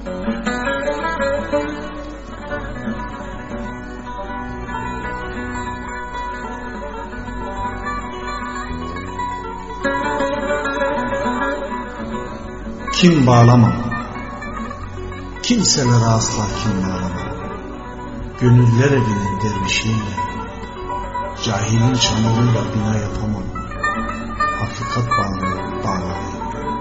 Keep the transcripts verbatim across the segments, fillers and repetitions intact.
Kim bağlamam, kimselere asla kim bağlamam. Gönüller evinin dervişiyle, cahilin çamuruyla bina yapamam. Hakikat bağlamam, bağlamam.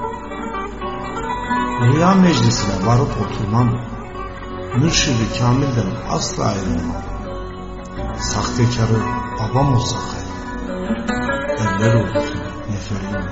Rüya meclisine varıp oturmam, mürşidi kamilden asla ayrılmam. Sahtekarı babam olsa hayır, eller oldu ki neferim.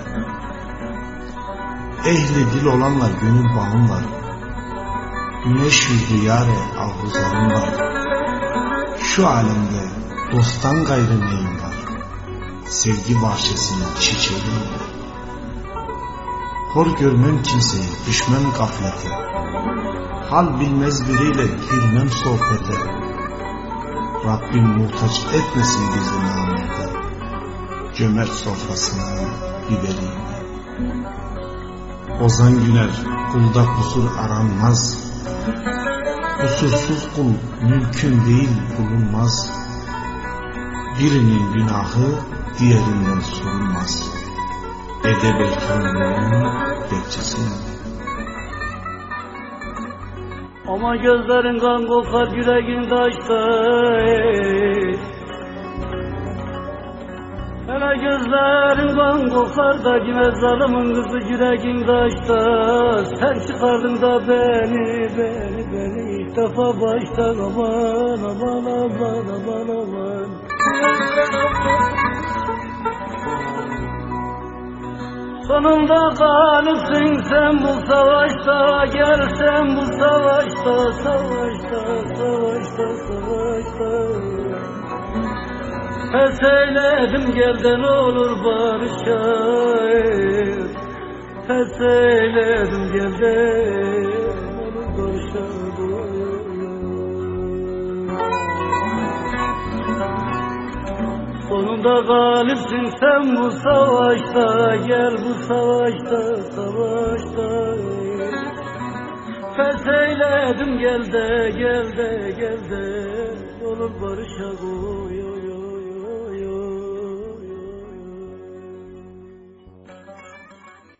Ehli dil olanlar gönül bağım var. Güneş yüzlü yâre ahuzlarım var. Şu alemde dosttan gayrı neyim var? Sevgi bahçesinin çiçeğim var. Hor görmem kimseyi, düşmem gaflete. Hal bilmez biriyle girmem sohbete. Rabbim muhtaç etmesin bizi namerde. Cömert sofrasına biberiyim. Ozan güner, kulda kusur aranmaz. Kusursuz kul mümkün değil, bulunmaz. Birinin günahı diğerinden sorulmaz. Edeb erkanlığının bekçesine. Ama gözlerin kan kokar, yüreğin taştır. Hele gözlerin kan kokar da kime zalımın kızı yüreğin taşta. Sen çıkardın da beni, beni, beni ilk defa baştan. Aman, aman, aman, aman, aman. Sonunda galipsin sen bu savaşta. Gel sen bu savaşta, savaşta, savaşta, savaşta. Pes eyledim gel de ne olur barışayım. Pes eyledim gel de ne olur barışayım. Sonunda galipsin sen bu savaşta. Gel bu savaşta, savaşta. Pes eyledim gel de, gel de, gel de ne olur barışa koyun.